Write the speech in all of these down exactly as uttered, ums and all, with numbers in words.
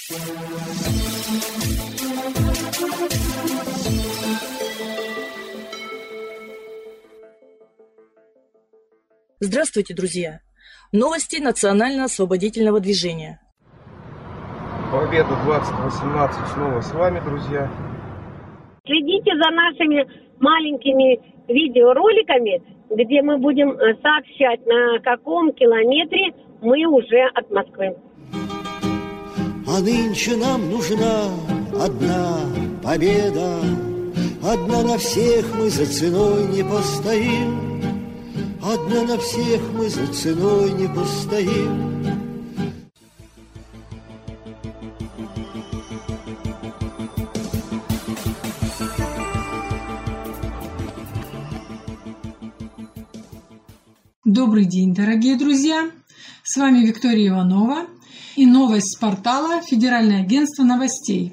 Здравствуйте, друзья! Новости национально-освободительного движения. Победа двадцать восемнадцать снова с вами, друзья. Следите за нашими маленькими видеороликами, где мы будем сообщать, на каком километре мы уже от Москвы. А нынче нам нужна одна победа. Одна на всех мы за ценой не постоим. Одна на всех мы за ценой не постоим. Добрый день, дорогие друзья! С вами Виктория Иванова и новость с портала Федеральное агентство новостей.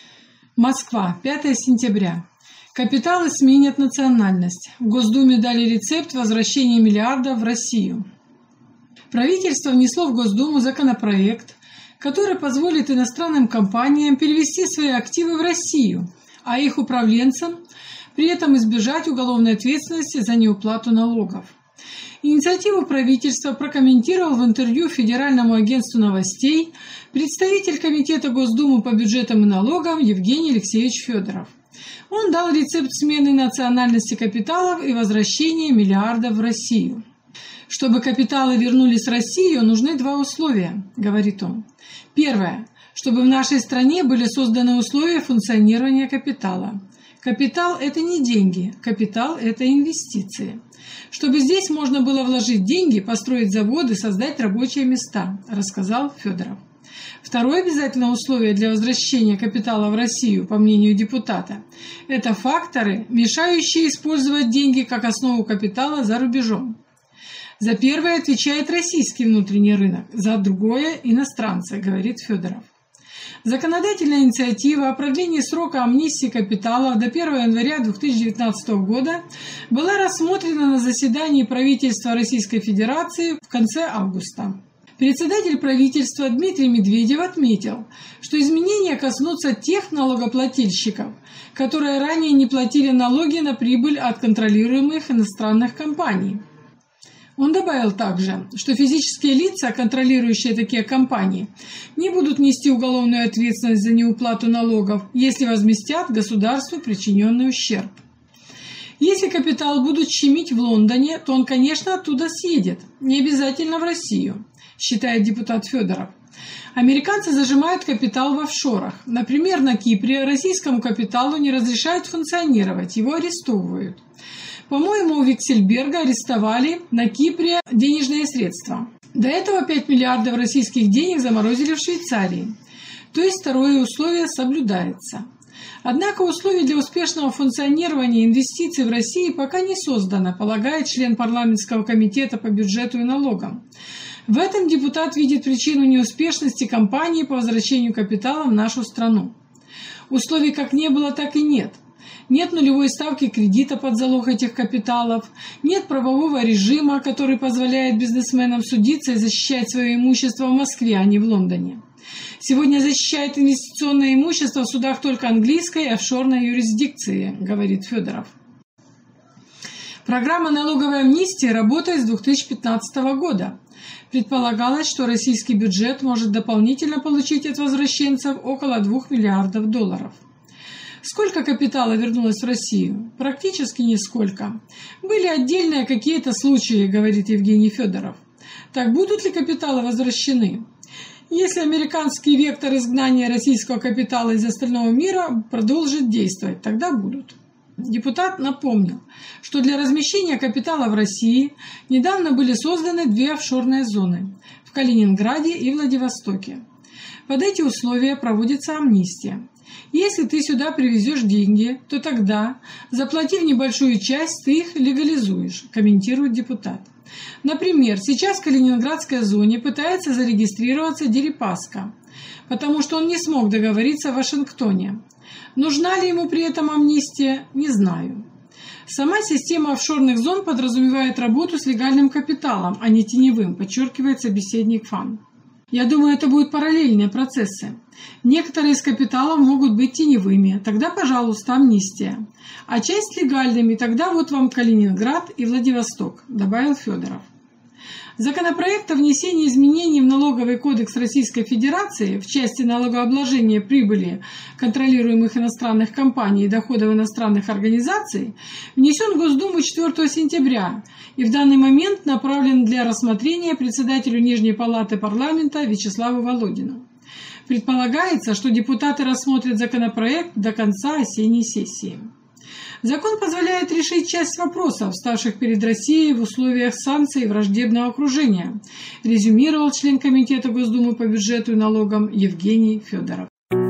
Москва, пятое сентября. Капиталы сменят национальность. В Госдуме дали рецепт возвращения миллиардов в Россию. Правительство внесло в Госдуму законопроект, который позволит иностранным компаниям перевести свои активы в Россию, а их управленцам при этом избежать уголовной ответственности за неуплату налогов. Инициативу правительства прокомментировал в интервью Федеральному агентству новостей представитель Комитета Госдумы по бюджетам и налогам Евгений Алексеевич Федоров. Он дал рецепт смены национальности капиталов и возвращения миллиардов в Россию. Чтобы капиталы вернулись в Россию, нужны два условия, говорит он. Первое. Чтобы в нашей стране были созданы условия функционирования капитала. Капитал – это не деньги, капитал – это инвестиции. Чтобы здесь можно было вложить деньги, построить заводы, создать рабочие места, рассказал Федоров. Второе обязательное условие для возвращения капитала в Россию, по мнению депутата, это факторы, мешающие использовать деньги как основу капитала за рубежом. За первое отвечает российский внутренний рынок, за другое – иностранцы, говорит Федоров. Законодательная инициатива о продлении срока амнистии капиталов до первого января две тысячи девятнадцатого года была рассмотрена на заседании правительства Российской Федерации в конце августа. Председатель правительства Дмитрий Медведев отметил, что изменения коснутся тех налогоплательщиков, которые ранее не платили налоги на прибыль от контролируемых иностранных компаний. Он добавил также, что физические лица, контролирующие такие компании, не будут нести уголовную ответственность за неуплату налогов, если возместят государству причиненный ущерб. Если капитал будут щемить в Лондоне, то он, конечно, оттуда съедет, не обязательно в Россию, считает депутат Федоров. Американцы зажимают капитал в офшорах. Например, на Кипре российскому капиталу не разрешают функционировать, его арестовывают. По-моему, у Виксельберга арестовали на Кипре денежные средства. До этого пять миллиардов российских денег заморозили в Швейцарии. То есть второе условие соблюдается. Однако условий для успешного функционирования инвестиций в России пока не создано, полагает член парламентского комитета по бюджету и налогам. В этом депутат видит причину неуспешности кампании по возвращению капитала в нашу страну. Условий как не было, так и нет. Нет нулевой ставки кредита под залог этих капиталов, нет правового режима, который позволяет бизнесменам судиться и защищать свое имущество в Москве, а не в Лондоне. Сегодня защищает инвестиционное имущество в судах только английской и офшорной юрисдикции, говорит Федоров. Программа налоговой амнистии работает с две тысячи пятнадцатого года. Предполагалось, что российский бюджет может дополнительно получить от возвращенцев около двух миллиардов долларов. Сколько капитала вернулось в Россию? Практически нисколько. Были отдельные какие-то случаи, говорит Евгений Федоров. Так будут ли капиталы возвращены? Если американский вектор изгнания российского капитала из остального мира продолжит действовать, тогда будут. Депутат напомнил, что для размещения капитала в России недавно были созданы две офшорные зоны – в Калининграде и Владивостоке. Под эти условия проводится амнистия. Если ты сюда привезешь деньги, то тогда, заплатив небольшую часть, ты их легализуешь, комментирует депутат. Например, сейчас в Калининградской зоне пытается зарегистрироваться Дерипаска, потому что он не смог договориться в Вашингтоне. Нужна ли ему при этом амнистия, не знаю. Сама система офшорных зон подразумевает работу с легальным капиталом, а не теневым, подчеркивает собеседник ФАН. Я думаю, это будут параллельные процессы. Некоторые из капиталов могут быть теневыми, тогда, пожалуйста, амнистия. А часть легальными, тогда вот вам Калининград и Владивосток, добавил Федоров. Законопроект о внесении изменений в Налоговый кодекс Российской Федерации в части налогообложения прибыли контролируемых иностранных компаний и доходов иностранных организаций внесен в Госдуму четвёртого сентября и в данный момент направлен для рассмотрения председателю Нижней палаты парламента Вячеславу Володину. Предполагается, что депутаты рассмотрят законопроект до конца осенней сессии. Закон позволяет решить часть вопросов, вставших перед Россией в условиях санкций и враждебного окружения, резюмировал член Комитета Госдумы по бюджету и налогам Евгений Федоров.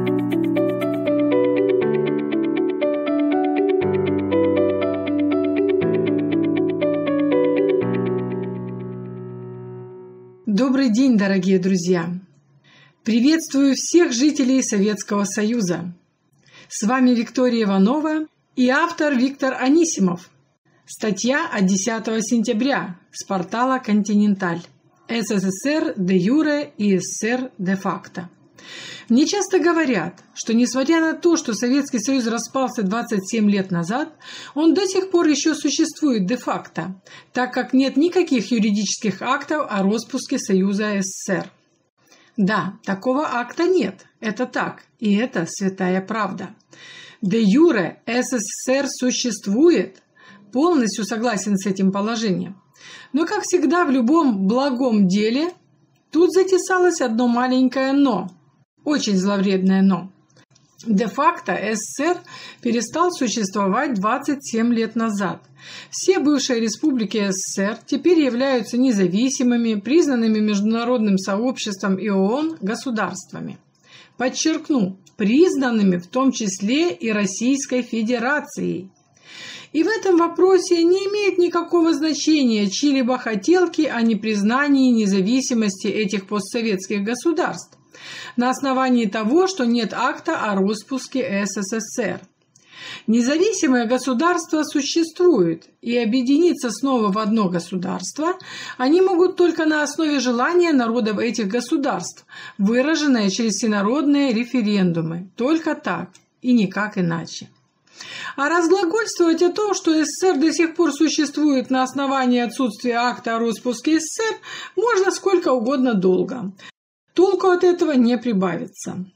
Добрый день, дорогие друзья! Приветствую всех жителей Советского Союза! С вами Виктория Иванова и автор Виктор Анисимов. Статья от десятого сентября с портала «Континенталь». СССР де юре и СССР де факто. Мне часто говорят, что несмотря на то, что Советский Союз распался двадцать семь лет назад, он до сих пор еще существует де-факто, так как нет никаких юридических актов о распуске Союза СССР. Да, такого акта нет, это так, и это святая правда. Де юре СССР существует, полностью согласен с этим положением. Но, как всегда в любом благом деле, тут затесалось одно маленькое «но», очень зловредное «но». Де-факто СССР перестал существовать двадцать семь лет назад. Все бывшие республики СССР теперь являются независимыми, признанными международным сообществом и ООН государствами. Подчеркну, признанными в том числе и Российской Федерацией. И в этом вопросе не имеет никакого значения чьи-либо хотелки о непризнании независимости этих постсоветских государств на основании того, что нет акта о распуске СССР. Независимое государство существует, и объединиться снова в одно государство они могут только на основе желания народов этих государств, выраженное через всенародные референдумы. Только так и никак иначе. А разглагольствовать о том, что СССР до сих пор существует на основании отсутствия акта о распуске СССР, можно сколько угодно долго. Толку от этого не прибавится.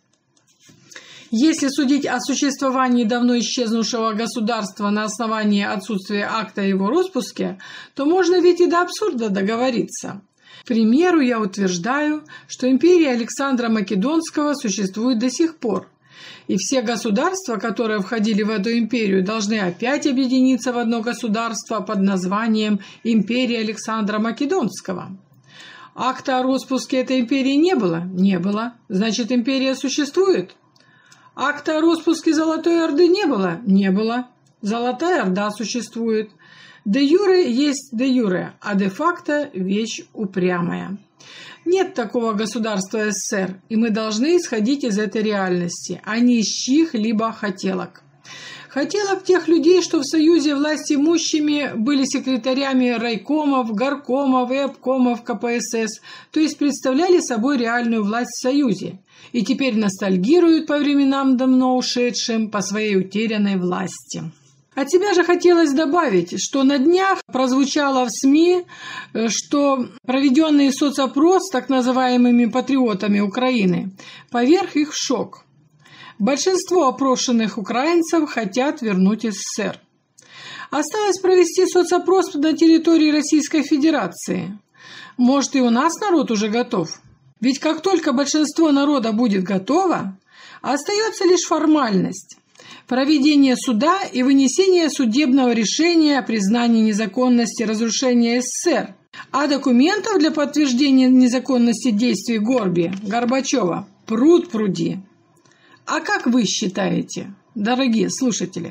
Если судить о существовании давно исчезнувшего государства на основании отсутствия акта о его распуске, то можно ведь и до абсурда договориться. К примеру, я утверждаю, что империя Александра Македонского существует до сих пор, и все государства, которые входили в эту империю, должны опять объединиться в одно государство под названием Империя Александра Македонского. Акта о распуске этой империи не было? Не было. Значит, империя существует? Акта о распуске Золотой Орды не было? Не было. Золотая Орда существует. Де юре есть де юре, а де-факто вещь упрямая. Нет такого государства СССР, и мы должны исходить из этой реальности, а не из чьих-либо хотелок. Хотелок тех людей, что в Союзе власть имущими были секретарями райкомов, горкомов и обкомов ка пэ эс эс, то есть представляли собой реальную власть в Союзе, и теперь ностальгируют по временам давно ушедшим по своей утерянной власти. От себя же хотелось добавить, что на днях прозвучало в СМИ, что проведенный соцопрос с так называемыми патриотами Украины поверг их в шок. Большинство опрошенных украинцев хотят вернуть СССР. Осталось провести соцопрос на территории Российской Федерации. Может, и у нас народ уже готов? Ведь как только большинство народа будет готово, остается лишь формальность – проведение суда и вынесение судебного решения о признании незаконности разрушения СССР, а документов для подтверждения незаконности действий Горби, Горбачева пруд-пруди. А как вы считаете, дорогие слушатели?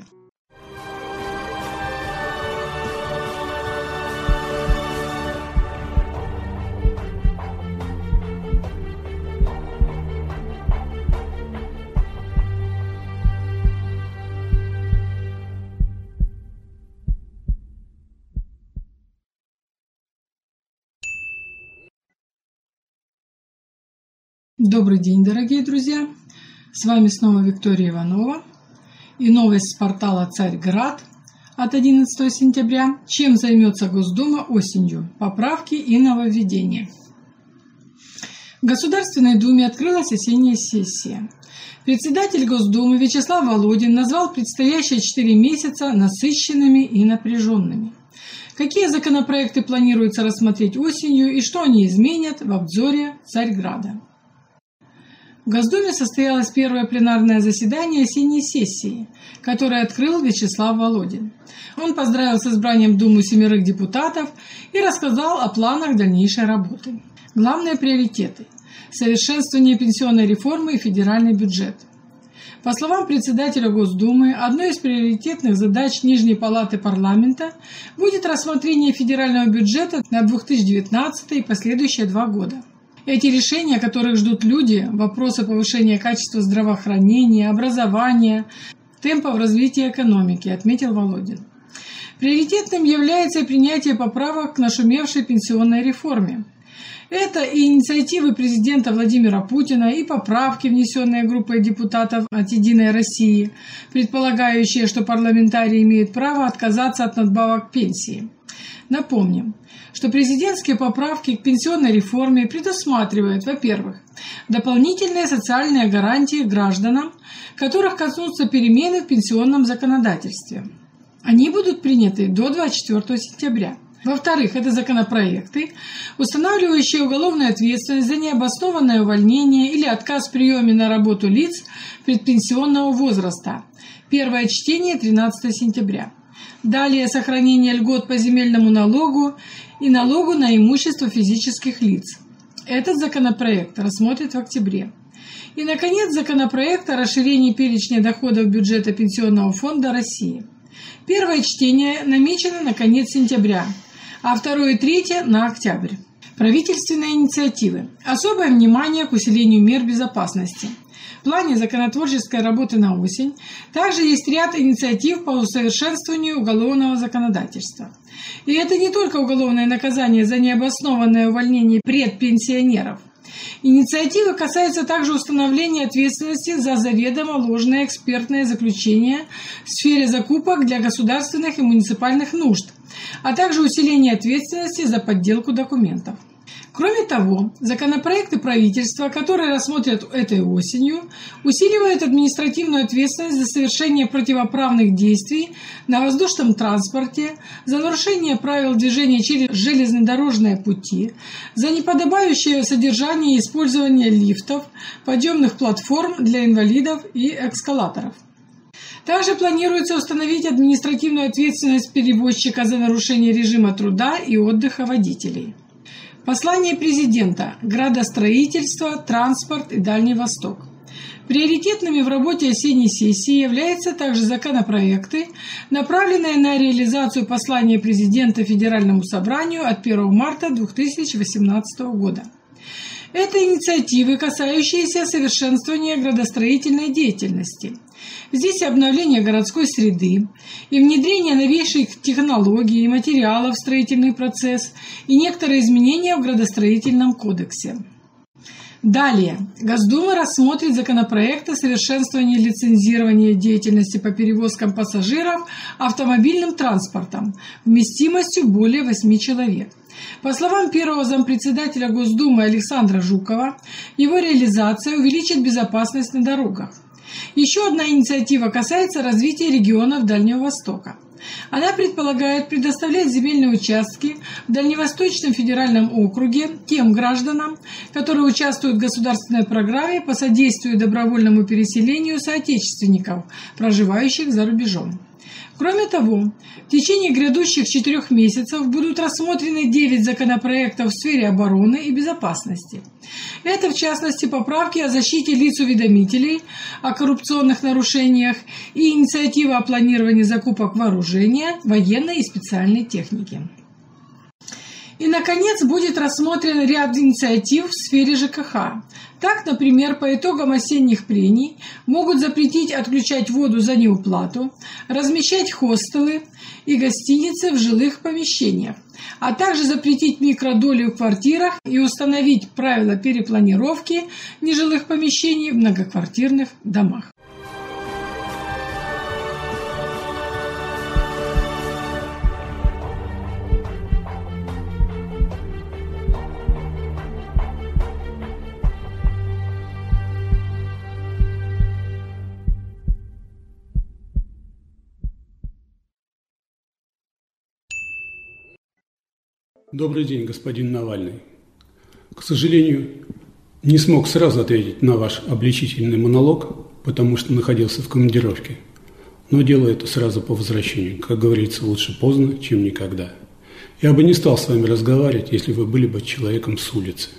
Добрый день, дорогие друзья! С вами снова Виктория Иванова и новость с портала Царьград от одиннадцатого сентября. Чем займется Госдума осенью? Поправки и нововведения. В Государственной Думе открылась осенняя сессия. Председатель Госдумы Вячеслав Володин назвал предстоящие четыре месяца насыщенными и напряженными. Какие законопроекты планируется рассмотреть осенью и что они изменят, в обзоре Царьграда. В Госдуме состоялось первое пленарное заседание осенней сессии, которое открыл Вячеслав Володин. Он поздравил с избранием в Думу семерых депутатов и рассказал о планах дальнейшей работы. Главные приоритеты – совершенствование пенсионной реформы и федеральный бюджет. По словам председателя Госдумы, одной из приоритетных задач Нижней палаты парламента будет рассмотрение федерального бюджета на две тысячи девятнадцатый и последующие два года. Эти решения, которых ждут люди, вопросы повышения качества здравоохранения, образования, темпов развития экономики, отметил Володин. Приоритетным является и принятие поправок к нашумевшей пенсионной реформе. Это и инициативы президента Владимира Путина, и поправки, внесенные группой депутатов от «Единой России», предполагающие, что парламентарии имеют право отказаться от надбавок к пенсии. Напомним, что президентские поправки к пенсионной реформе предусматривают, во-первых, дополнительные социальные гарантии гражданам, которых коснутся перемены в пенсионном законодательстве. Они будут приняты до двадцать четвёртого сентября. Во-вторых, это законопроекты, устанавливающие уголовную ответственность за необоснованное увольнение или отказ в приеме на работу лиц предпенсионного возраста. Первое чтение тринадцатого сентября. Далее сохранение льгот по земельному налогу и налогу на имущество физических лиц. Этот законопроект рассмотрят в октябре. И, наконец, законопроект о расширении перечня доходов бюджета Пенсионного фонда России. Первое чтение намечено на конец сентября, а второе и третье на октябрь. Правительственные инициативы. Особое внимание к усилению мер безопасности. В плане законотворческой работы на осень также есть ряд инициатив по усовершенствованию уголовного законодательства. И это не только уголовное наказание за необоснованное увольнение предпенсионеров. Инициатива касается также установления ответственности за заведомо ложное экспертное заключение в сфере закупок для государственных и муниципальных нужд, а также усиления ответственности за подделку документов. Кроме того, законопроекты правительства, которые рассмотрят этой осенью, усиливают административную ответственность за совершение противоправных действий на воздушном транспорте, за нарушение правил движения через железнодорожные пути, за неподобающее содержание и использование лифтов, подъемных платформ для инвалидов и эскалаторов. Также планируется установить административную ответственность перевозчика за нарушение режима труда и отдыха водителей. Послание президента. Градостроительство, транспорт и Дальний Восток. Приоритетными в работе осенней сессии являются также законопроекты, направленные на реализацию послания президента Федеральному собранию от первого марта две тысячи восемнадцатого года. Это инициативы, касающиеся совершенствования градостроительной деятельности. Здесь и обновление городской среды, и внедрение новейших технологий и материалов в строительный процесс, и некоторые изменения в градостроительном кодексе. Далее. Госдума рассмотрит законопроект о совершенствовании лицензирования деятельности по перевозкам пассажиров автомобильным транспортом вместимостью более восьми человек. По словам первого зампредседателя Госдумы Александра Жукова, его реализация увеличит безопасность на дорогах. Еще одна инициатива касается развития регионов Дальнего Востока. Она предполагает предоставлять земельные участки в Дальневосточном федеральном округе тем гражданам, которые участвуют в государственной программе по содействию добровольному переселению соотечественников, проживающих за рубежом. Кроме того, в течение грядущих четырех месяцев будут рассмотрены девять законопроектов в сфере обороны и безопасности. Это, в частности, поправки о защите лиц-уведомителей о коррупционных нарушениях и инициатива о планировании закупок вооружения, военной и специальной техники. И, наконец, будет рассмотрен ряд инициатив в сфере ЖКХ. Так, например, по итогам осенних прений могут запретить отключать воду за неуплату, размещать хостелы и гостиницы в жилых помещениях, а также запретить микродоли в квартирах и установить правила перепланировки нежилых помещений в многоквартирных домах. Добрый день, господин Навальный. К сожалению, не смог сразу ответить на ваш обличительный монолог, потому что находился в командировке. Но делаю это сразу по возвращению. Как говорится, лучше поздно, чем никогда. Я бы не стал с вами разговаривать, если вы были бы человеком с улицы.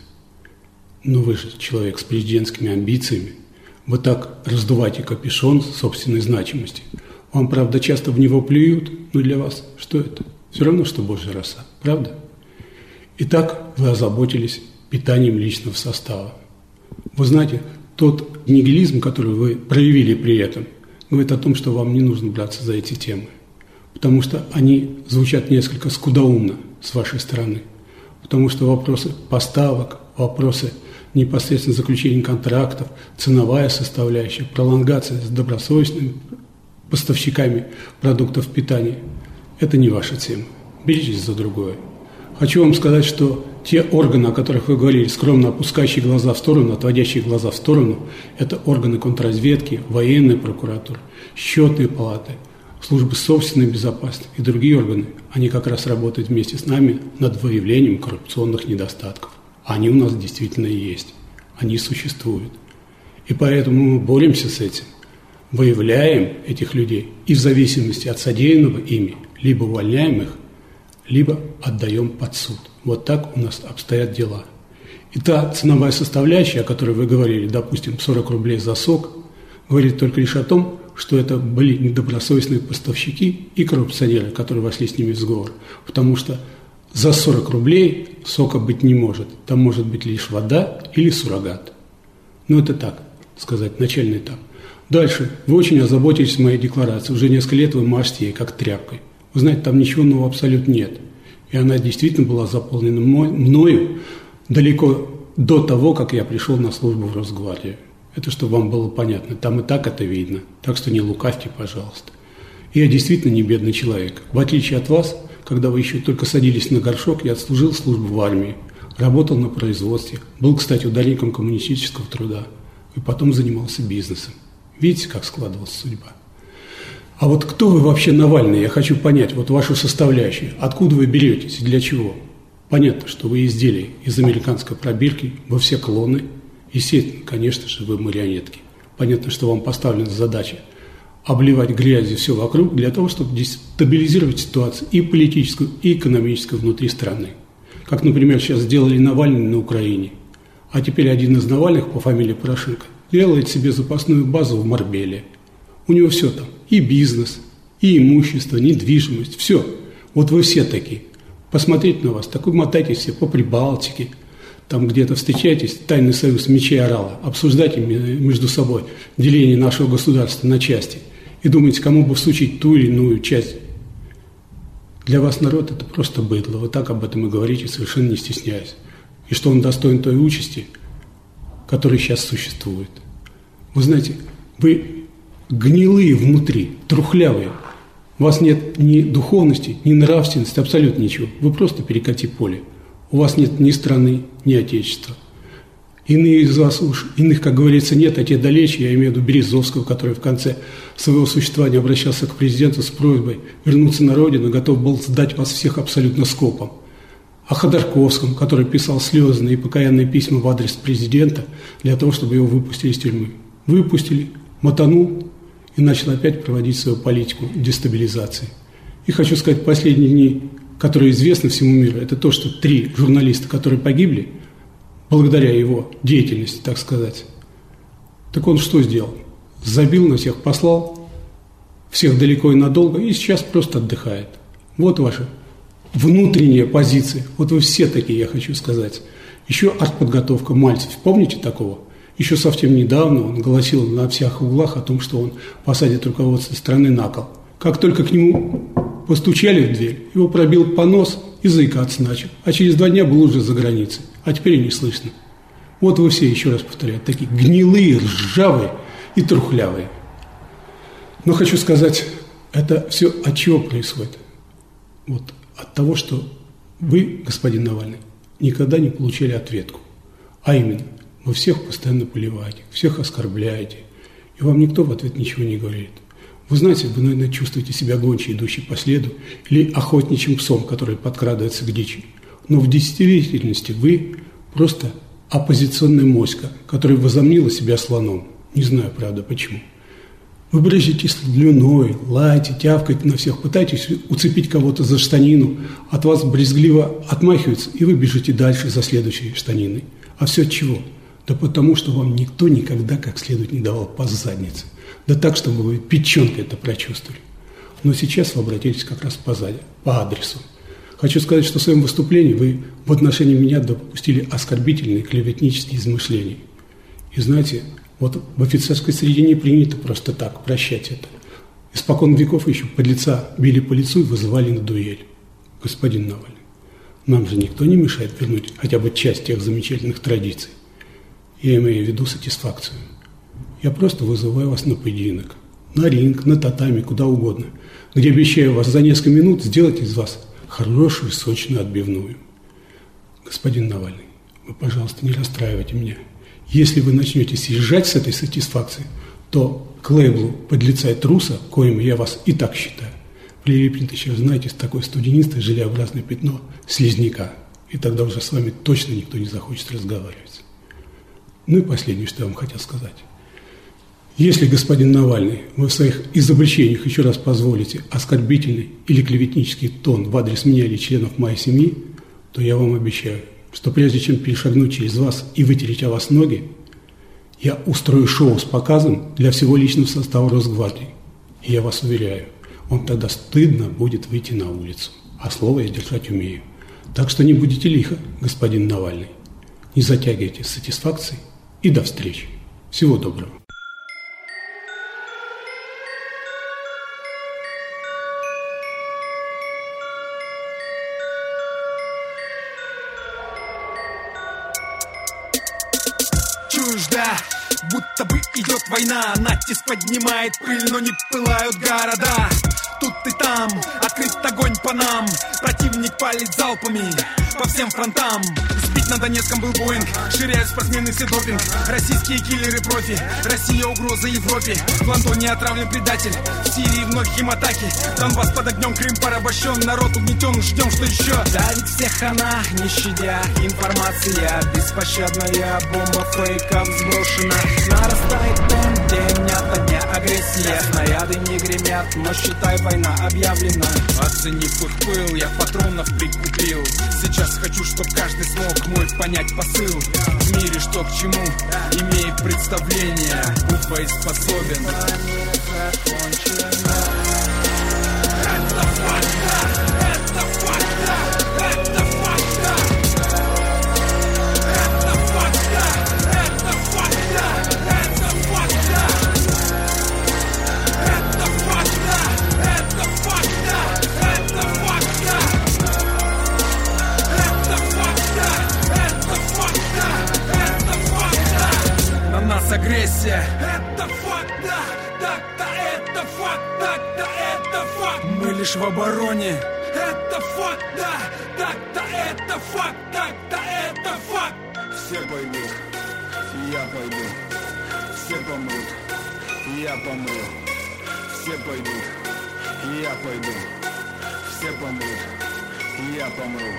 Но вы же человек с президентскими амбициями. Вы так раздуваете капюшон собственной значимости. Вам, правда, часто в него плюют, но для вас что это? Все равно, что божья роса. Правда? Итак, вы озаботились питанием личного состава. Вы знаете, тот нигилизм, который вы проявили при этом, говорит о том, что вам не нужно браться за эти темы, потому что они звучат несколько скудоумно с вашей стороны, потому что вопросы поставок, вопросы непосредственно заключения контрактов, ценовая составляющая, пролонгация с добросовестными поставщиками продуктов питания – это не ваша тема. Беритесь за другое. Хочу вам сказать, что те органы, о которых вы говорили, скромно опускающие глаза в сторону, отводящие глаза в сторону, это органы контрразведки, военная прокуратура, счетные палаты, службы собственной безопасности и другие органы. Они как раз работают вместе с нами над выявлением коррупционных недостатков. Они у нас действительно есть. Они существуют. И поэтому мы боремся с этим, выявляем этих людей и в зависимости от содеянного ими либо увольняем их, либо отдаем под суд. Вот так у нас обстоят дела. И та ценовая составляющая, о которой вы говорили, допустим, сорок рублей за сок, говорит только лишь о том, что это были недобросовестные поставщики и коррупционеры, которые вошли с ними в сговор. Потому что за сорок рублей сока быть не может. Там может быть лишь вода или суррогат. Ну, это так сказать, начальный этап. Дальше. Вы очень озаботились моей декларацией. Уже несколько лет вы машете ей как тряпкой. Вы знаете, там ничего нового абсолютно нет. И она действительно была заполнена мною далеко до того, как я пришел на службу в Росгвардию. Это чтобы вам было понятно. Там и так это видно. Так что не лукавьте, пожалуйста. И я действительно не бедный человек. В отличие от вас, когда вы еще только садились на горшок, я отслужил службу в армии, работал на производстве, был, кстати, ударником коммунистического труда и потом занимался бизнесом. Видите, как складывалась судьба? А вот кто вы вообще, Навальный? Я хочу понять вот вашу составляющую. Откуда вы беретесь и для чего? Понятно, что вы изделие из американской пробирки, вы все клоны. Естественно, конечно же, вы марионетки. Понятно, что вам поставлена задача обливать грязью все вокруг для того, чтобы дестабилизировать ситуацию и политическую, и экономическую внутри страны. Как, например, сейчас сделали Навальный на Украине. А теперь один из Навальных по фамилии Порошенко делает себе запасную базу в Марбеле. У него все там. И бизнес, и имущество, недвижимость, все. Вот вы все такие. Посмотреть на вас, такой мотайтесь все по Прибалтике, там где-то встречаетесь, тайный союз мечей и орала, обсуждайте между собой деление нашего государства на части и думаете, кому бы всучить ту или иную часть. Для вас народ – это просто быдло. Вы так об этом и говорите, совершенно не стесняясь. И что он достоин той участи, которая сейчас существует. Вы знаете, вы гнилые внутри, трухлявые. У вас нет ни духовности, ни нравственности, абсолютно ничего. Вы просто перекати поле. У вас нет ни страны, ни отечества. Иные из вас уж, иных, как говорится, нет, а те далече, я имею в виду Березовского, который в конце своего существования обращался к президенту с просьбой вернуться на родину, готов был сдать вас всех абсолютно скопом. О Ходорковском, который писал слезные и покаянные письма в адрес президента для того, чтобы его выпустили из тюрьмы. Выпустили, мотанул и начал опять проводить свою политику дестабилизации. И хочу сказать, последние дни, которые известны всему миру, это то, что три журналиста, которые погибли, благодаря его деятельности, так сказать, так он что сделал? Забил на всех, послал всех далеко и надолго, и сейчас просто отдыхает. Вот ваша внутренняя позиция. Вот вы все такие, я хочу сказать. Еще артподготовка Мальцев. Помните такого? Еще совсем недавно он голосил на всех углах о том, что он посадит руководство страны на кол. Как только к нему постучали в дверь, его пробил понос и заикаться начал. А через два дня был уже за границей. А теперь и не слышно. Вот вы все, еще раз повторяю, такие гнилые, ржавые и трухлявые. Но хочу сказать, это все от чего происходит? Вот от того, что вы, господин Навальный, никогда не получали ответку. А именно, вы всех постоянно поливаете, всех оскорбляете, и вам никто в ответ ничего не говорит. Вы знаете, вы, наверное, чувствуете себя гончей, идущей по следу, или охотничьим псом, который подкрадывается к дичи. Но в действительности вы просто оппозиционная моська, которая возомнила себя слоном. Не знаю, правда, почему. Вы брызжете слюной, лаете, тявкаете на всех, пытаетесь уцепить кого-то за штанину, от вас брезгливо отмахиваются, и вы бежите дальше за следующей штаниной. А все от чего? Да потому, что вам никто никогда как следует не давал по заднице. Да так, чтобы вы печенкой это прочувствовали. Но сейчас вы обратились как раз по, заде, по адресу. Хочу сказать, что в своем выступлении вы в отношении меня допустили оскорбительные клеветнические измышления. И знаете, вот в офицерской среде не принято просто так прощать это. Испокон веков еще подлеца били по лицу и вызывали на дуэль. Господин Навальный, нам же никто не мешает вернуть хотя бы часть тех замечательных традиций. Я имею в виду сатисфакцию. Я просто вызываю вас на поединок, на ринг, на татами, куда угодно, где обещаю вас за несколько минут сделать из вас хорошую, сочную отбивную. Господин Навальный, вы, пожалуйста, не расстраивайте меня. Если вы начнете съезжать с этой сатисфакции, то к лейблу подлеца и труса, коим я вас и так считаю, прилипнет еще, знаете, с такой студенистой желеобразное пятно слизняка. И тогда уже с вами точно никто не захочет разговаривать. Ну и последнее, что я вам хотел сказать. Если, господин Навальный, вы в своих изобличениях еще раз позволите оскорбительный или клеветнический тон в адрес меня или членов моей семьи, то я вам обещаю, что прежде чем перешагнуть через вас и вытереть о вас ноги, я устрою шоу с показом для всего личного состава Росгвардии. И я вас уверяю, вам тогда стыдно будет выйти на улицу, а слово я держать умею. Так что не будете лихо, господин Навальный. Не затягивайте с сатисфакцией и до встречи. Всего доброго. Да, будто бы идет война, натиск поднимает пыль, но не пылают города. Тут и там открыт огонь по нам, противник палит залпами по всем фронтам. Сбить на Донецком был Боинг, ширяют спортсмены все допинг. Российские киллеры профи, Россия угроза Европе. В Лондоне отравлен предатель, в Сирии вновь химатаки. Донбасс под огнем, Крым порабощен, народ угнетен, ждем, что еще. Давит всех она, не щадя, информация беспощадная, бомба фейков сброшена. Нарастает темп, день ото дня агрессия. Снаряды не гремят, но считай, война объявлена. Оценив их пыл, я патронов прикупил. Сейчас хочу, чтоб каждый смог мой понять посыл. В мире что к чему, имеет представление, будь боеспособен. Это факта, это факта, это факта. Это факта, это факта, это факта. Это факта, это факта, это факта. Это факта, это факта, это факта. На нас агрессия. Это факта, так-то это факт, так-то это факт. Мы лишь в обороне. Это факт, да, так-то это факт, так-то это факт. Все пойдут, я пойду. Все помрут, я помру. Все пойдут, я пойду. Все помрут, я помру.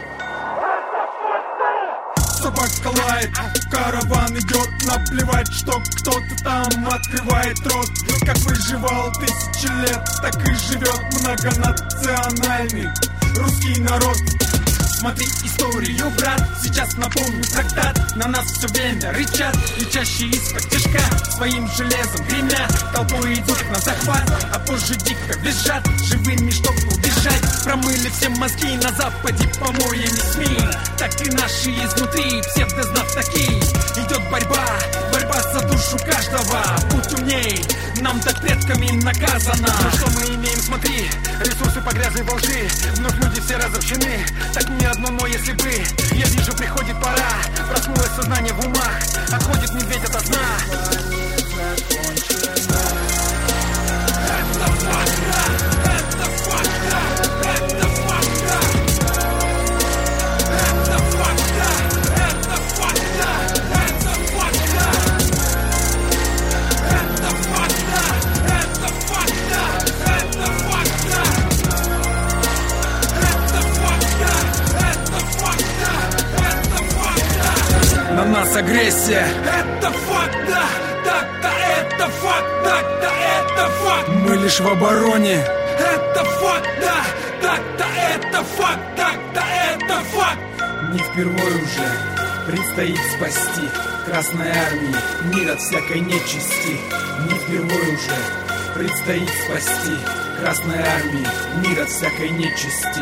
Собака лает, караван идет, наплевать, что кто-то там открывает рот. Как выживал тысячи лет, так и живет многонациональный русский народ. Смотри историю, брат, сейчас напомню трактат. На нас все время рычат, кричащие из-под тяжка. Своим железом гремят, толпой идут на захват, а позже дико визжат, живыми чтоб убежать. молчать. Промыли все мозги на западе помоями СМИ. Так и наши изнутри псевдознатоки. Идет борьба, борьба за душу каждого. Будь умней, нам так предками наказано. Ну что мы имеем, смотри, ресурсы погрязли во лжи. Вновь люди все разобщены, так не одно, но если бы. Я вижу, приходит пора, проснулось сознание в умах. Отходит медведь ото сна. Это факта, это факта, это факта. Это факта, это факта, это факта. Это факта, это факта, это факта. Это факта, это факта, это факта. На нас агрессия. Это факта, так-то это факт, так-то это факт. Мы лишь в обороне. Это факт, да, так-то это факт, так-то это факт. Не впервые уже предстоит спасти Красной Армии мир от всякой нечисти. Не впервые уже предстоит спасти Красной Армии мир от всякой нечисти.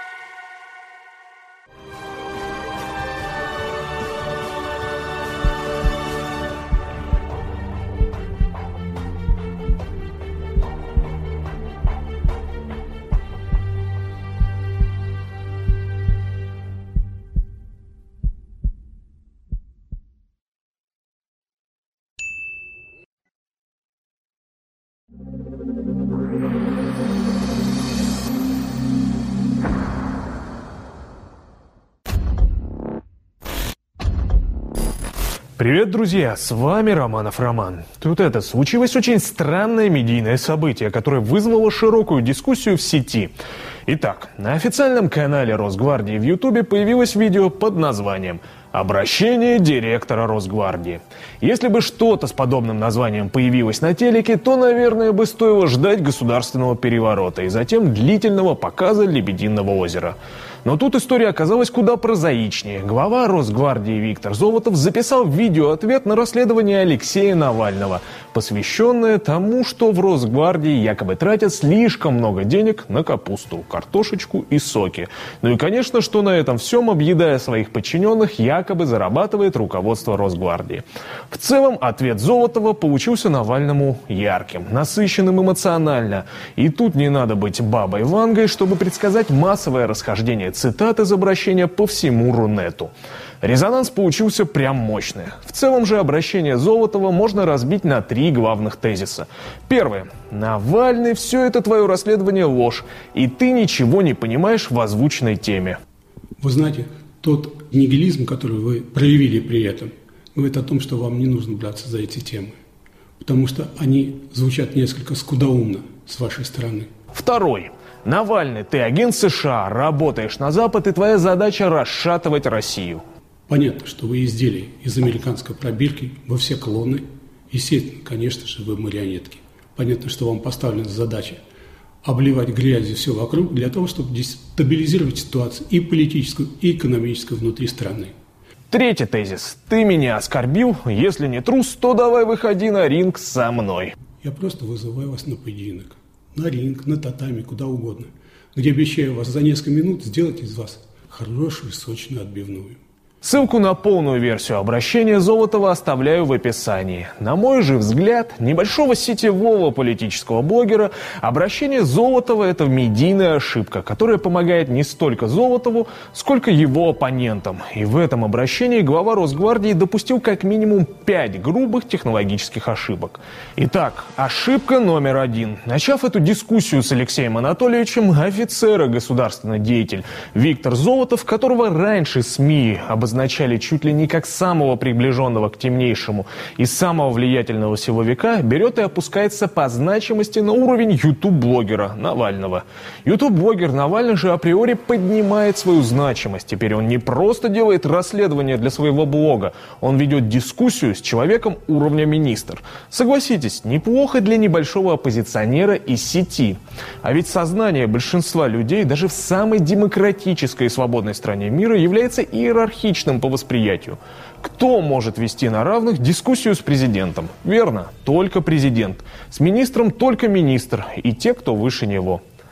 Привет, друзья! С вами Романов Роман. Тут это, случилось очень странное медийное событие, которое вызвало широкую дискуссию в сети. Итак, на официальном канале Росгвардии в Ютубе появилось видео под названием «Обращение директора Росгвардии». Если бы что-то с подобным названием появилось на телеке, то, наверное, бы стоило ждать государственного переворота и затем длительного показа Лебединого озера. Но тут история оказалась куда прозаичнее. Глава Росгвардии Виктор Золотов записал видеоответ на расследование Алексея Навального, посвященное тому, что в Росгвардии якобы тратят слишком много денег на капусту, картошечку и соки. Ну и, конечно, что на этом всем, объедая своих подчиненных, якобы зарабатывает руководство Росгвардии. В целом, ответ Золотова получился Навальному ярким, насыщенным эмоционально. И тут не надо быть бабой Вангой, чтобы предсказать массовое расхождение цитат из обращения по всему Рунету. Резонанс получился прям мощный. В целом же обращение Золотова можно разбить на три главных тезиса. Первое. Навальный, все это твое расследование ложь, и ты ничего не понимаешь в озвученной теме. Вы знаете, тот нигилизм, который вы проявили при этом, говорит о том, что вам не нужно браться за эти темы. Потому что они звучат несколько скудоумно с вашей стороны. Второй. Навальный, ты агент США, работаешь на Запад, и твоя задача расшатывать Россию. Понятно, что вы изделие из американской пробирки, вы все клоны. Естественно, конечно же, вы марионетки. Понятно, что вам поставлена задача обливать грязью все вокруг для того, чтобы дестабилизировать ситуацию и политическую, и экономическую внутри страны. Третий тезис. Ты меня оскорбил, если не трус, то давай выходи на ринг со мной. Я просто вызываю вас на поединок. На ринг, на татами, куда угодно. Где обещаю вас за несколько минут сделать из вас хорошую сочную отбивную. Ссылку на полную версию обращения Золотова оставляю в описании. На мой же взгляд, небольшого сетевого политического блогера, обращение Золотова – это медийная ошибка, которая помогает не столько Золотову, сколько его оппонентам. И в этом обращении глава Росгвардии допустил как минимум пять грубых технологических ошибок. Итак, ошибка номер один. Начав эту дискуссию с Алексеем Анатольевичем, офицер и государственный деятель Виктор Золотов, которого раньше СМИ обозначали Обозначали чуть ли не как самого приближенного к темнейшему и самого влиятельного силовика, берет и опускается по значимости на уровень ютуб-блогера Навального. Ютуб-блогер Навальный же априори поднимает свою значимость. Теперь он не просто делает расследование для своего блога, он ведет дискуссию с человеком уровня министр. Согласитесь, неплохо для небольшого оппозиционера из сети. А ведь сознание большинства людей даже в самой демократической и свободной стране мира является иерархичным по восприятию. Кто может вести на равных дискуссию с президентом? Верно, только президент. С министром только министр и те, кто выше него.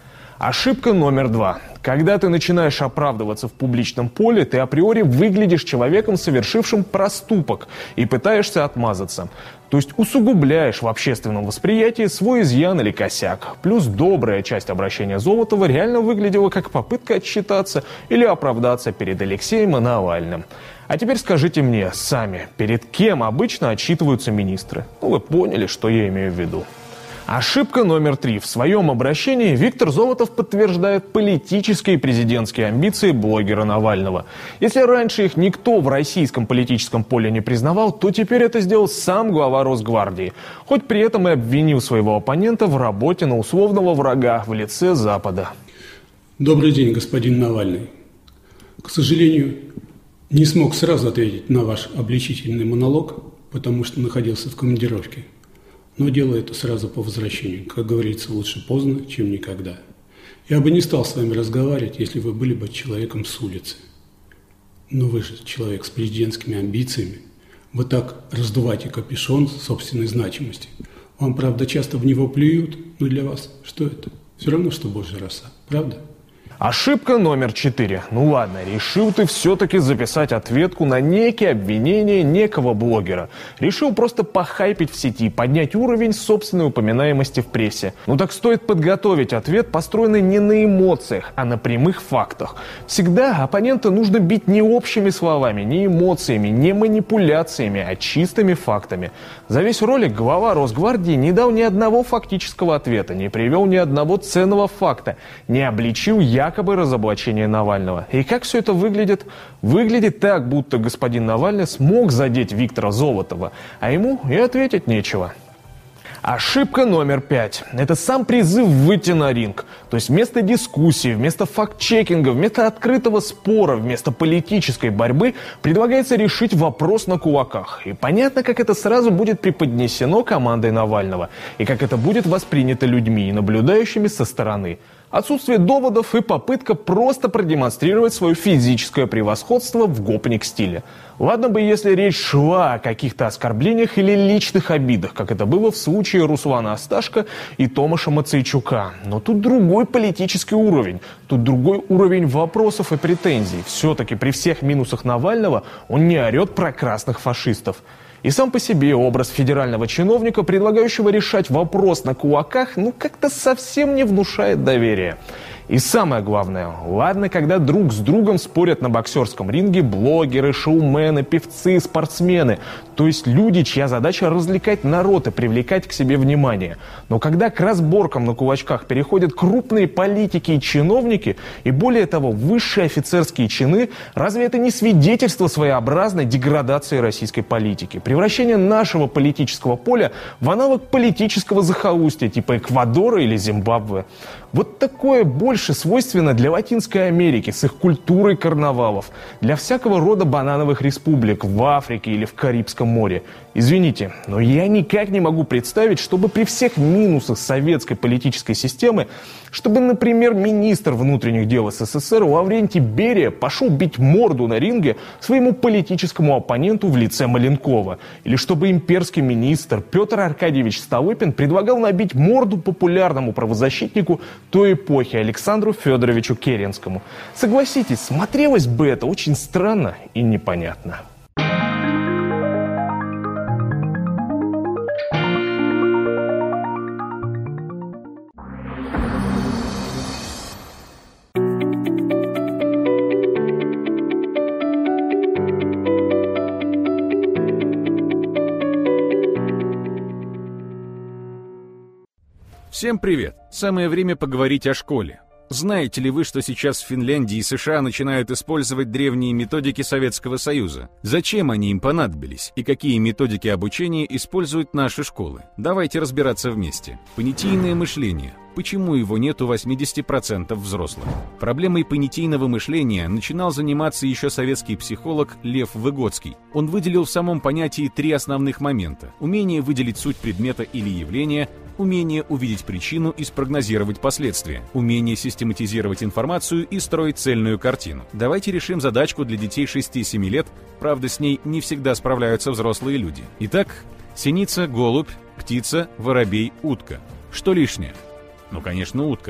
Ошибка номер два. Когда ты начинаешь оправдываться в публичном поле, ты априори выглядишь человеком, совершившим проступок, и пытаешься отмазаться. То есть усугубляешь в общественном восприятии свой изъян или косяк. Плюс добрая часть обращения Золотова реально выглядела как попытка отчитаться или оправдаться перед Алексеем и Навальным. А теперь скажите мне сами, перед кем обычно отчитываются министры? Ну, вы поняли, что я имею в виду. Ошибка номер три. В своем обращении Виктор Золотов подтверждает политические и президентские амбиции блогера Навального. Если раньше их никто в российском политическом поле не признавал, то теперь это сделал сам глава Росгвардии, хоть при этом и обвинил своего оппонента в работе на условного врага в лице Запада. Добрый день, господин Навальный. К сожалению, не смог сразу ответить на ваш обличительный монолог, потому что находился в командировке. Но делаю это сразу по возвращению. Как говорится, лучше поздно, чем никогда. Я бы не стал с вами разговаривать, если вы были бы человеком с улицы. Но вы же человек с президентскими амбициями. Вы так раздуваете капюшон собственной значимости. Вам, правда, часто в него плюют, но для вас что это? Все равно, что Божья роса. Правда? Ошибка номер четыре. Ну ладно, решил ты все-таки записать ответку на некие обвинения некого блогера. Решил просто похайпить в сети, поднять уровень собственной упоминаемости в прессе. Ну так стоит подготовить ответ, построенный не на эмоциях, а на прямых фактах. Всегда оппонента нужно бить не общими словами, не эмоциями, не манипуляциями, а чистыми фактами. За весь ролик глава Росгвардии не дал ни одного фактического ответа, не привел ни одного ценного факта, не обличил якобы якобы разоблачение Навального. И как все это выглядит? Выглядит так, будто господин Навальный смог задеть Виктора Золотова, а ему и ответить нечего. Ошибка номер пять. Это сам призыв выйти на ринг. То есть вместо дискуссии, вместо факт-чекинга, вместо открытого спора, вместо политической борьбы предлагается решить вопрос на кулаках. И понятно, как это сразу будет преподнесено командой Навального. И как это будет воспринято людьми и наблюдающими со стороны. Отсутствие доводов и попытка просто продемонстрировать свое физическое превосходство в гопник-стиле. Ладно бы, если речь шла о каких-то оскорблениях или личных обидах, как это было в случае Руслана Асташко и Томаша Мацейчука. Но тут другой политический уровень, тут другой уровень вопросов и претензий. Все-таки при всех минусах Навального он не орет про красных фашистов. И сам по себе образ федерального чиновника, предлагающего решать вопрос на кулаках, ну как-то совсем не внушает доверия. И самое главное, ладно, когда друг с другом спорят на боксерском ринге блогеры, шоумены, певцы, спортсмены, то есть люди, чья задача развлекать народ и привлекать к себе внимание. Но когда к разборкам на кулачках переходят крупные политики и чиновники, и более того, высшие офицерские чины, разве это не свидетельство своеобразной деградации российской политики? Превращение нашего политического поля в аналог политического захолустья типа Эквадора или Зимбабве. Вот такое больше свойственно для Латинской Америки с их культурой карнавалов, для всякого рода банановых республик в Африке или в Карибском море. Извините, но я никак не могу представить, чтобы при всех минусах советской политической системы, чтобы, например, министр внутренних дел СССР Лаврентий Берия пошел бить морду на ринге своему политическому оппоненту в лице Маленкова, или чтобы имперский министр Петр Аркадьевич Столыпин предлагал набить морду популярному правозащитнику той эпохи Александру Федоровичу Керенскому. Согласитесь, смотрелось бы это очень странно и непонятно. Всем привет! Самое время поговорить о школе. Знаете ли вы, что сейчас в Финляндии и США начинают использовать древние методики Советского Союза? Зачем они им понадобились? И какие методики обучения используют наши школы? Давайте разбираться вместе. Понятийное мышление. Почему его нет у восемьдесят процентов взрослых? Проблемой понятийного мышления начинал заниматься еще советский психолог Лев Выгодский. Он выделил в самом понятии три основных момента. Умение выделить суть предмета или явления, умение увидеть причину и спрогнозировать последствия, умение систематизировать информацию и строить цельную картину. Давайте решим задачку для детей шести-семи лет, правда, с ней не всегда справляются взрослые люди. Итак, синица, голубь, птица, воробей, утка. Что лишнее? Ну, конечно, утка.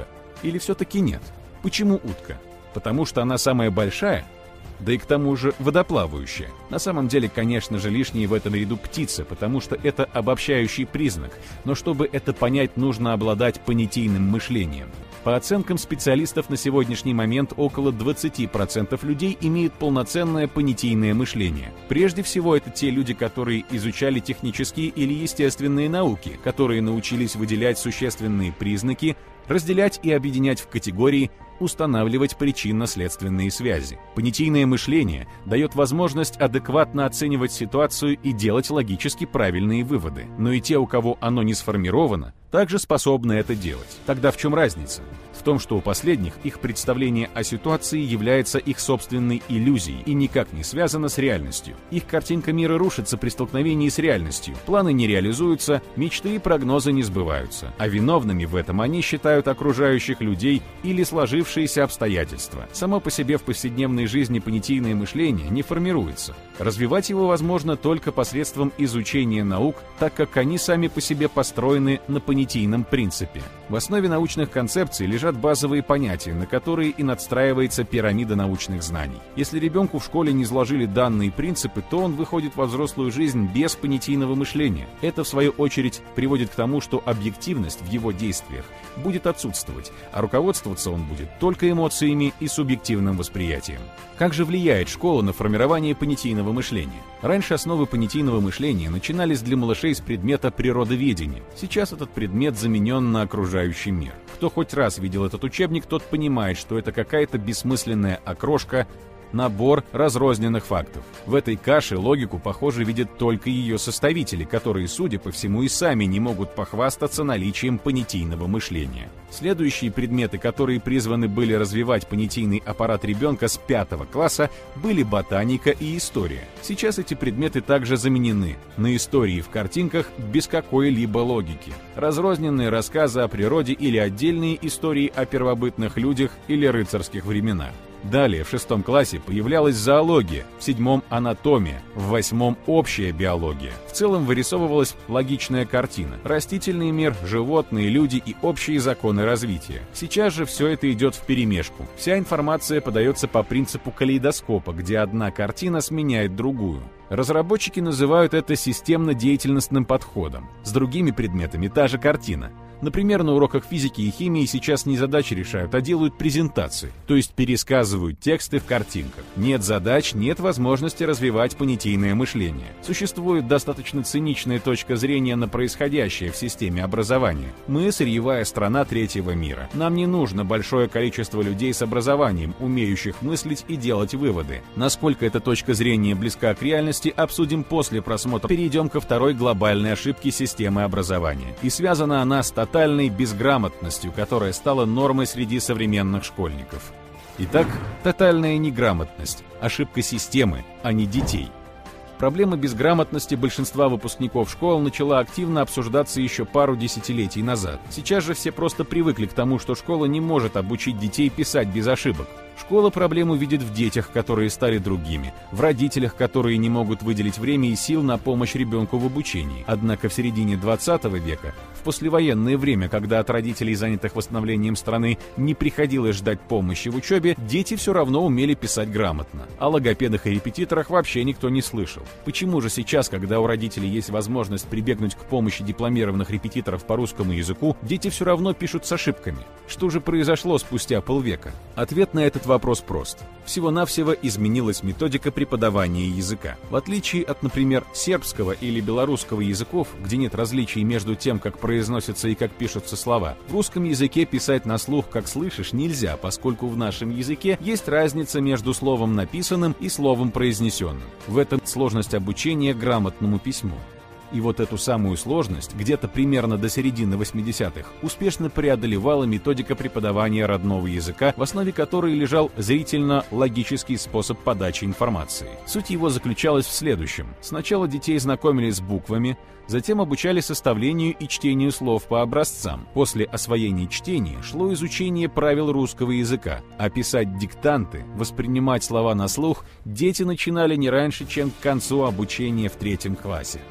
Или все-таки нет? Почему утка? Потому что она самая большая? Да и к тому же водоплавающая. На самом деле, конечно же, лишней в этом ряду птица, потому что это обобщающий признак. Но чтобы это понять, нужно обладать понятийным мышлением. По оценкам специалистов, на сегодняшний момент около двадцать процентов людей имеют полноценное понятийное мышление. Прежде всего, это те люди, которые изучали технические или естественные науки, которые научились выделять существенные признаки, разделять и объединять в категории, устанавливать причинно-следственные связи. Понятийное мышление дает возможность адекватно оценивать ситуацию и делать логически правильные выводы. Но и те, у кого оно не сформировано, также способны это делать. Тогда в чем разница? В том, что у последних их представление о ситуации является их собственной иллюзией и никак не связано с реальностью. Их картинка мира рушится при столкновении с реальностью, планы не реализуются, мечты и прогнозы не сбываются. А виновными в этом они считают окружающих людей или сложившиеся обстоятельства. Само по себе в повседневной жизни понятийное мышление не формируется. Развивать его возможно только посредством изучения наук, так как они сами по себе построены на понятийном принципе. В основе научных концепций лежат базовые понятия, на которые и надстраивается пирамида научных знаний. Если ребенку в школе не изложили данные принципы, то он выходит во взрослую жизнь без понятийного мышления. Это, в свою очередь, приводит к тому, что объективность в его действиях будет отсутствовать, а руководствоваться он будет только эмоциями и субъективным восприятием. Как же влияет школа на формирование понятийного мышления? Раньше основы понятийного мышления начинались для малышей с предмета природоведения. Сейчас этот предмет заменен на окружающий мир. Кто хоть раз видел этот учебник, тот понимает, что это какая-то бессмысленная окрошка, набор разрозненных фактов. В этой каше логику, похоже, видят только ее составители, которые, судя по всему, и сами не могут похвастаться наличием понятийного мышления. Следующие предметы, которые призваны были развивать понятийный аппарат ребенка с пятого класса, были ботаника и история. Сейчас эти предметы также заменены на истории в картинках без какой-либо логики. Разрозненные рассказы о природе или отдельные истории о первобытных людях или рыцарских временах. Далее в шестом классе появлялась зоология, в седьмом — анатомия, в восьмом — общая биология. В целом вырисовывалась логичная картина: растительный мир, животные, люди и общие законы развития. Сейчас же все это идет вперемешку. Вся информация подается по принципу калейдоскопа, где одна картина сменяет другую. Разработчики называют это системно-деятельностным подходом. С другими предметами та же картина. Например, на уроках физики и химии сейчас не задачи решают, а делают презентации, то есть пересказывают тексты в картинках. Нет задач, нет возможности развивать понятийное мышление. Существует достаточно циничная точка зрения на происходящее в системе образования. Мы — сырьевая страна третьего мира. Нам не нужно большое количество людей с образованием, умеющих мыслить и делать выводы. Насколько эта точка зрения близка к реальности, обсудим после просмотра. Перейдем ко второй глобальной ошибке системы образования. И связана она с тотальной безграмотностью, которая стала нормой среди современных школьников. Итак, тотальная неграмотность – ошибка системы, а не детей. Проблема безграмотности большинства выпускников школ начала активно обсуждаться еще пару десятилетий назад. Сейчас же все просто привыкли к тому, что школа не может обучить детей писать без ошибок. Школа проблему видит в детях, которые стали другими, в родителях, которые не могут выделить время и сил на помощь ребенку в обучении. Однако в середине двадцатого века, в послевоенное время, когда от родителей, занятых восстановлением страны, не приходилось ждать помощи в учебе, дети все равно умели писать грамотно. О логопедах и репетиторах вообще никто не слышал. Почему же сейчас, когда у родителей есть возможность прибегнуть к помощи дипломированных репетиторов по русскому языку, дети все равно пишут с ошибками? Что же произошло спустя полвека? Ответ на этот вопрос прост. Всего-навсего изменилась методика преподавания языка. В отличие от, например, сербского или белорусского языков, где нет различий между тем, как произносятся и как пишутся слова, в русском языке писать на слух «как слышишь» нельзя, поскольку в нашем языке есть разница между словом написанным и словом произнесенным. В этом сложность обучения грамотному письму. И вот эту самую сложность, где-то примерно до середины восьмидесятых, успешно преодолевала методика преподавания родного языка, в основе которой лежал зрительно-логический способ подачи информации. Суть его заключалась в следующем. Сначала детей знакомили с буквами, затем обучали составлению и чтению слов по образцам. После освоения чтения шло изучение правил русского языка, а писать диктанты, воспринимать слова на слух дети начинали не раньше, чем к концу обучения в третьем классе, что давало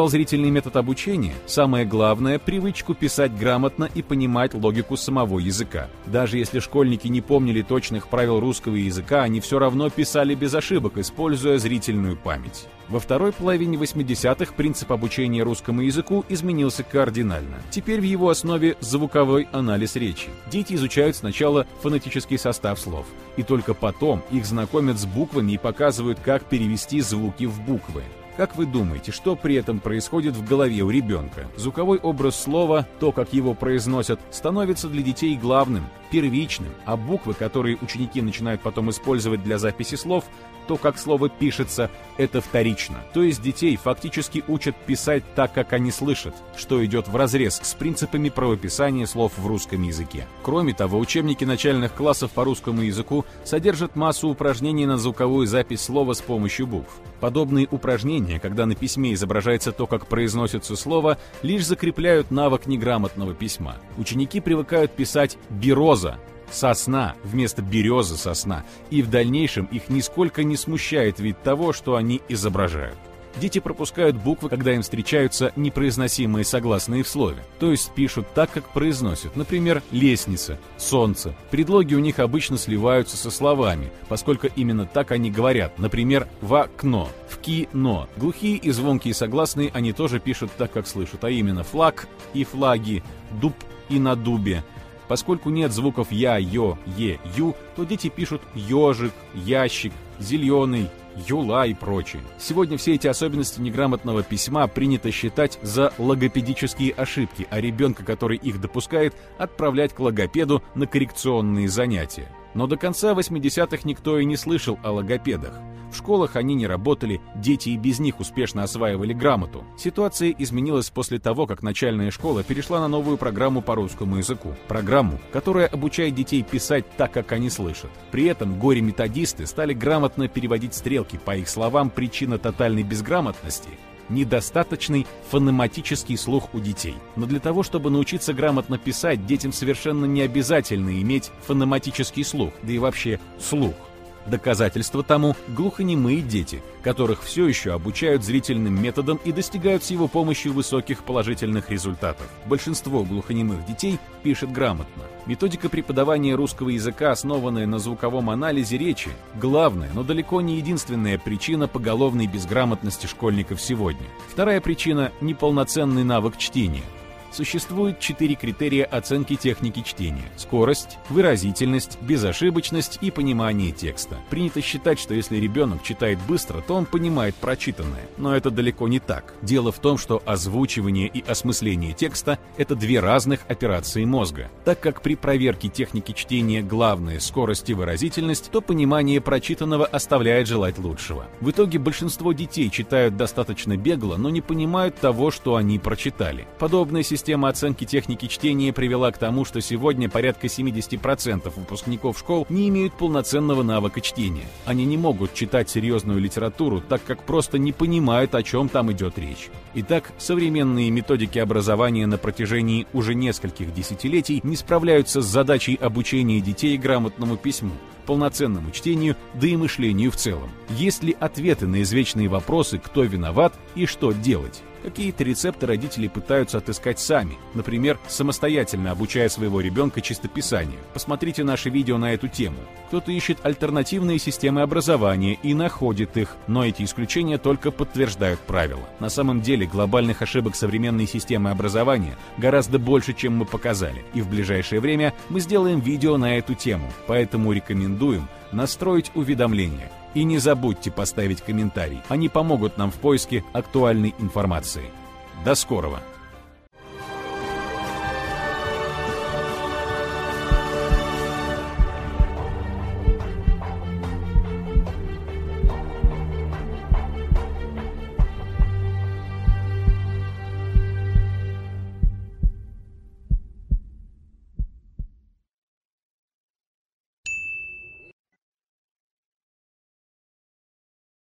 сказал зрительный метод обучения, самое главное – привычку писать грамотно и понимать логику самого языка. Даже если школьники не помнили точных правил русского языка, они все равно писали без ошибок, используя зрительную память. Во второй половине восьмидесятых принцип обучения русскому языку изменился кардинально. Теперь в его основе звуковой анализ речи. Дети изучают сначала фонетический состав слов, и только потом их знакомят с буквами и показывают, как перевести звуки в буквы. Как вы думаете, что при этом происходит в голове у ребенка? Звуковой образ слова, то, как его произносят, становится для детей главным, первичным, а буквы, которые ученики начинают потом использовать для записи слов, то, как слово пишется, это вторично. То есть детей фактически учат писать так, как они слышат, что идет вразрез с принципами правописания слов в русском языке. Кроме того, учебники начальных классов по русскому языку содержат массу упражнений на звуковую запись слова с помощью букв. Подобные упражнения, когда на письме изображается то, как произносится слово, лишь закрепляют навык неграмотного письма. Ученики привыкают писать «береза», «сосна» вместо «береза», «сосна», и в дальнейшем их нисколько не смущает вид того, что они изображают. Дети пропускают буквы, когда им встречаются непроизносимые согласные в слове, то есть пишут так, как произносят, например, «лестница», «солнце». Предлоги у них обычно сливаются со словами, поскольку именно так они говорят, например, «в окно», «в кино». Глухие и звонкие согласные они тоже пишут так, как слышат, а именно «флаг» и «флаги», «дуб» и «на дубе». Поскольку нет звуков «я», «ё», «е», «ю», то дети пишут «ежик», «ящик», «зеленый», «юла» и прочее. Сегодня все эти особенности неграмотного письма принято считать за логопедические ошибки, а ребенка, который их допускает, отправлять к логопеду на коррекционные занятия. Но до конца восьмидесятых никто и не слышал о логопедах. В школах они не работали, дети и без них успешно осваивали грамоту. Ситуация изменилась после того, как начальная школа перешла на новую программу по русскому языку. Программу, которая обучает детей писать так, как они слышат. При этом горе-методисты стали грамотно переводить стрелки. По их словам, причина тотальной безграмотности – недостаточный фонематический слух у детей. Но для того, чтобы научиться грамотно писать, детям совершенно не обязательно иметь фонематический слух, да и вообще слух. Доказательство тому – глухонемые дети, которых все еще обучают зрительным методом и достигают с его помощью высоких положительных результатов. Большинство глухонемых детей пишет грамотно. Методика преподавания русского языка, основанная на звуковом анализе речи, главная, но далеко не единственная причина поголовной безграмотности школьников сегодня. Вторая причина – неполноценный навык чтения. Существует четыре критерия оценки техники чтения: скорость, выразительность, безошибочность и понимание текста. Принято считать, что если ребенок читает быстро, то он понимает прочитанное. Но это далеко не так. Дело в том, что озвучивание и осмысление текста – это две разных операции мозга. Так как при проверке техники чтения главное – скорость и выразительность, то понимание прочитанного оставляет желать лучшего. В итоге большинство детей читают достаточно бегло, но не понимают того, что они прочитали. Подобная система Система оценки техники чтения привела к тому, что сегодня порядка семьдесят процентов выпускников школ не имеют полноценного навыка чтения. Они не могут читать серьезную литературу, так как просто не понимают, о чем там идет речь. Итак, современные методики образования на протяжении уже нескольких десятилетий не справляются с задачей обучения детей грамотному письму, полноценному чтению, да и мышлению в целом. Есть ли ответы на извечные вопросы, кто виноват и что делать? Какие-то рецепты родители пытаются отыскать сами, например, самостоятельно обучая своего ребенка чистописанию. Посмотрите наши видео на эту тему. Кто-то ищет альтернативные системы образования и находит их, но эти исключения только подтверждают правила. На самом деле глобальных ошибок современной системы образования гораздо больше, чем мы показали, и в ближайшее время мы сделаем видео на эту тему, поэтому рекомендуем настроить уведомления. И не забудьте поставить комментарий, они помогут нам в поиске актуальной информации. До скорого!